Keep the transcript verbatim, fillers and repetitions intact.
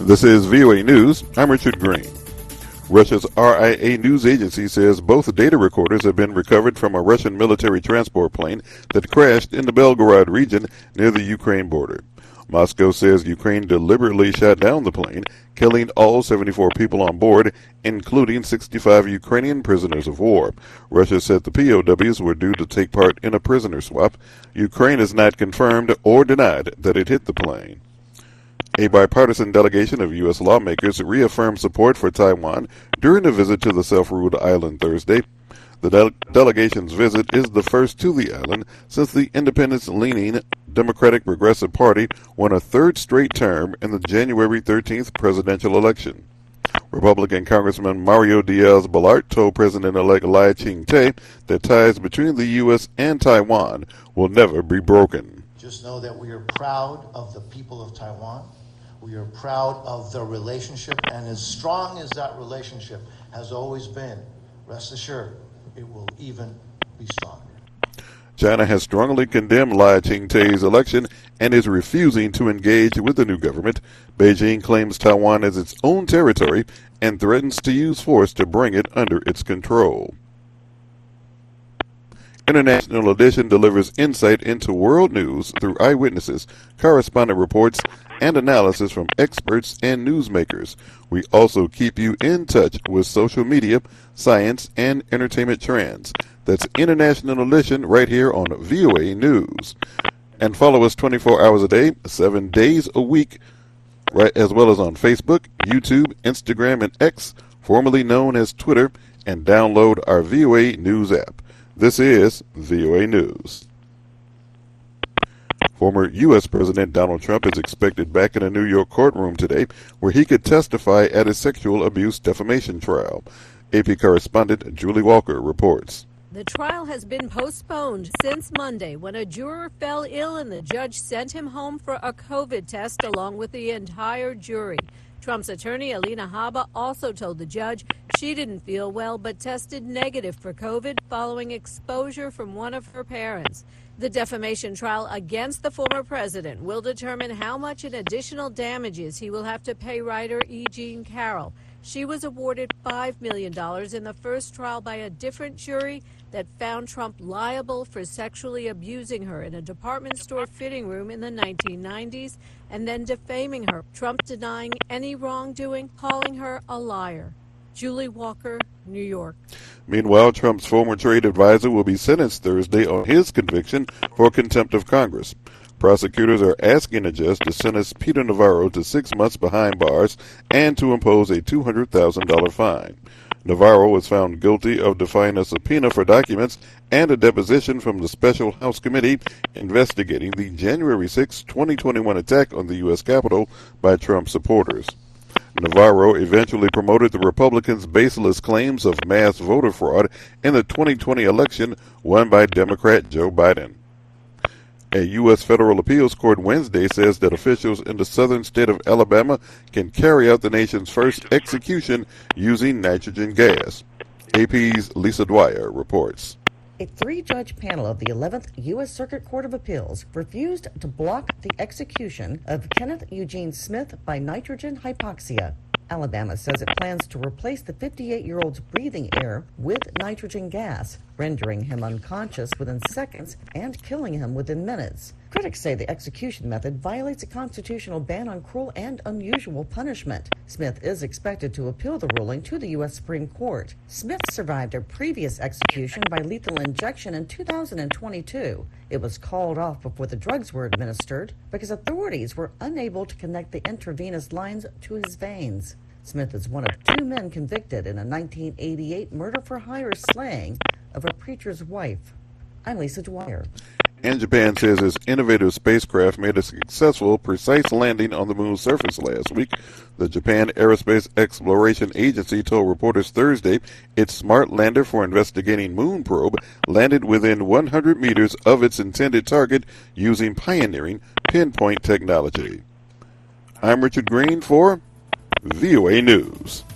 This is V O A News. I'm Richard Green. Russia's R I A news agency says both data recorders have been recovered from a Russian military transport plane that crashed in the Belgorod region near the Ukraine border. Moscow says Ukraine deliberately shot down the plane, killing all seventy-four people on board, including sixty-five Ukrainian prisoners of war. Russia said the P O Ws were due to take part in a prisoner swap. Ukraine has not confirmed or denied that it hit the plane. A bipartisan delegation of U S lawmakers reaffirmed support for Taiwan during a visit to the self-ruled island Thursday. The de- delegation's visit is the first to the island since the independence-leaning Democratic Progressive Party won a third straight term in the January thirteenth presidential election. Republican Congressman Mario Diaz-Balart told President-elect Lai Ching-te that ties between the U S and Taiwan will never be broken. Just know that we are proud of the people of Taiwan. We are proud of the relationship, and as strong as that relationship has always been, rest assured, it will even be stronger. China has strongly condemned Lai Ching-te's election and is refusing to engage with the new government. Beijing claims Taiwan as its own territory and threatens to use force to bring it under its control. International Edition delivers insight into world news through eyewitnesses, correspondent reports, and analysis from experts and newsmakers. We also keep you in touch with social media, science, and entertainment trends. That's International Edition right here on V O A News. And follow us twenty-four hours a day, seven days a week, right, as well as on Facebook, YouTube, Instagram, and X, formerly known as Twitter, and download our V O A News app. This is V O A News. Former U S President Donald Trump is expected back in a New York courtroom today where he could testify at a sexual abuse defamation trial. A P correspondent Julie Walker reports. The trial has been postponed since Monday when a juror fell ill and the judge sent him home for a COVID test along with the entire jury. Trump's attorney, Alina Habba, also told the judge she didn't feel well but tested negative for COVID following exposure from one of her parents. The defamation trial against the former president will determine how much in additional damages he will have to pay writer E. Jean Carroll. She was awarded five million dollars in the first trial by a different jury that found Trump liable for sexually abusing her in a department store fitting room in the nineteen nineties and then defaming her. Trump denying any wrongdoing, calling her a liar. Julie Walker, New York. Meanwhile, Trump's former trade advisor will be sentenced Thursday on his conviction for contempt of Congress. Prosecutors are asking a judge to sentence Peter Navarro to six months behind bars and to impose a two hundred thousand dollars fine. Navarro was found guilty of defying a subpoena for documents and a deposition from the Special House Committee investigating the January sixth, twenty twenty-one attack on the U S Capitol by Trump supporters. Navarro eventually promoted the Republicans' baseless claims of mass voter fraud in the twenty twenty election won by Democrat Joe Biden. A U S federal appeals court Wednesday says that officials in the southern state of Alabama can carry out the nation's first execution using nitrogen gas. A P's Lisa Dwyer reports. A three-judge panel of the eleventh U S Circuit Court of Appeals refused to block the execution of Kenneth Eugene Smith by nitrogen hypoxia. Alabama says it plans to replace the fifty-eight-year-old's breathing air with nitrogen gas, rendering him unconscious within seconds and killing him within minutes. Critics say the execution method violates a constitutional ban on cruel and unusual punishment. Smith is expected to appeal the ruling to the U S Supreme Court. Smith survived a previous execution by lethal injection in two thousand twenty-two. It was called off before the drugs were administered because authorities were unable to connect the intravenous lines to his veins. Smith is one of two men convicted in a nineteen eighty-eight murder-for-hire slaying of a preacher's wife. I'm Lisa Dwyer. And Japan says its innovative spacecraft made a successful, precise landing on the moon's surface last week. The Japan Aerospace Exploration Agency told reporters Thursday its smart lander for investigating moon probe landed within one hundred meters of its intended target using pioneering pinpoint technology. I'm Richard Green for V O A News.